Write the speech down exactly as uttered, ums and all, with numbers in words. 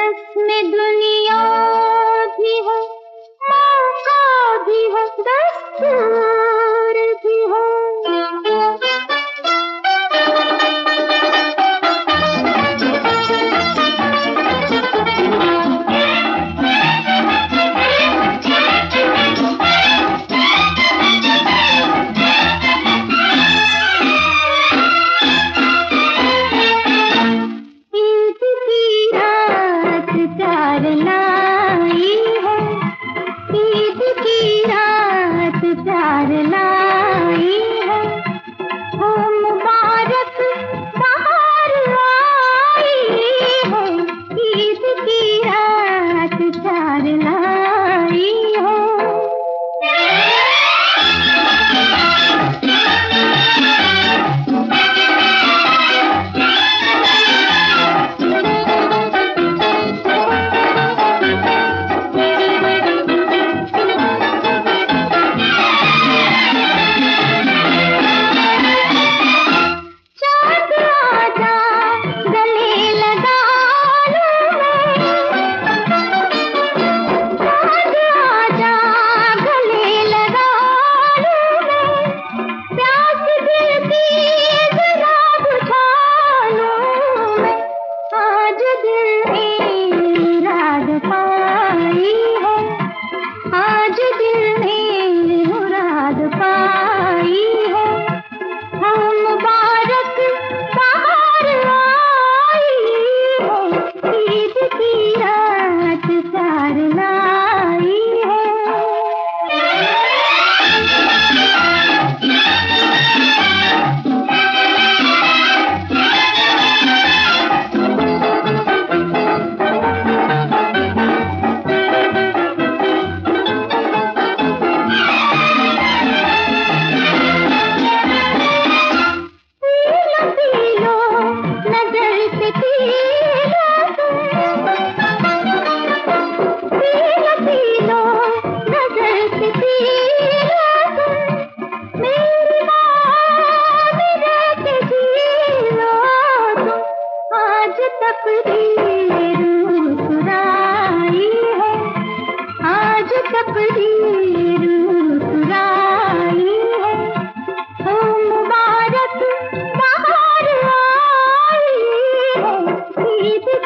रस्म दुनिया भी है, मौका भी है, दस्तूर भी है। प्यार लाई है, ईद की रात प्यार लाई है, हो मुबारक बाहर आई है, ईद की रात प्यार लाई है। आज दिल ने मुराद पाई है, हम मुबारक बाहर आई है, ईद की रात प्यार लाई है। तकदीर मुस्कुराई है, आज तकदीर मुस्कुराई है, हो मुबारक बाहर आई है, ईद